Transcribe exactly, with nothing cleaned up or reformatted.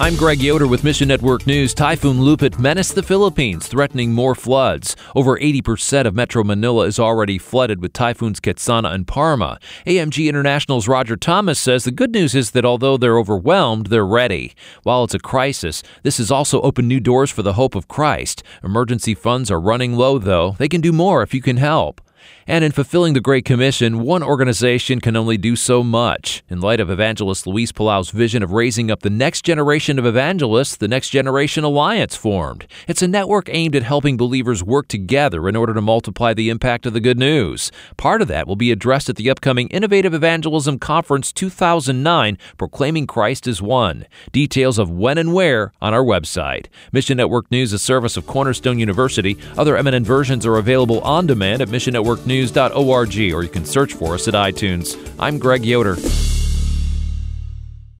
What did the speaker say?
I'm Greg Yoder with Mission Network News. Typhoon Lupit menaced the Philippines, threatening more floods. Over eighty percent of Metro Manila is already flooded with typhoons Quetzana and Parma. A M G International's Roger Thomas says the good news is that although they're overwhelmed, they're ready. While it's a crisis, this has also opened new doors for the hope of Christ. Emergency funds are running low, though. They can do more if you can help. And in fulfilling the Great Commission, one organization can only do so much. In light of evangelist Luis Palau's vision of raising up the next generation of evangelists, the Next Generation Alliance formed. It's a network aimed at helping believers work together in order to multiply the impact of the good news. Part of that will be addressed at the upcoming Innovative Evangelism Conference two thousand nine, Proclaiming Christ as One. Details of when and where on our website. Mission Network News, a service of Cornerstone University. Other eminent versions are available on demand at mission network news dot org, or you can search for us at iTunes. I'm Greg Yoder.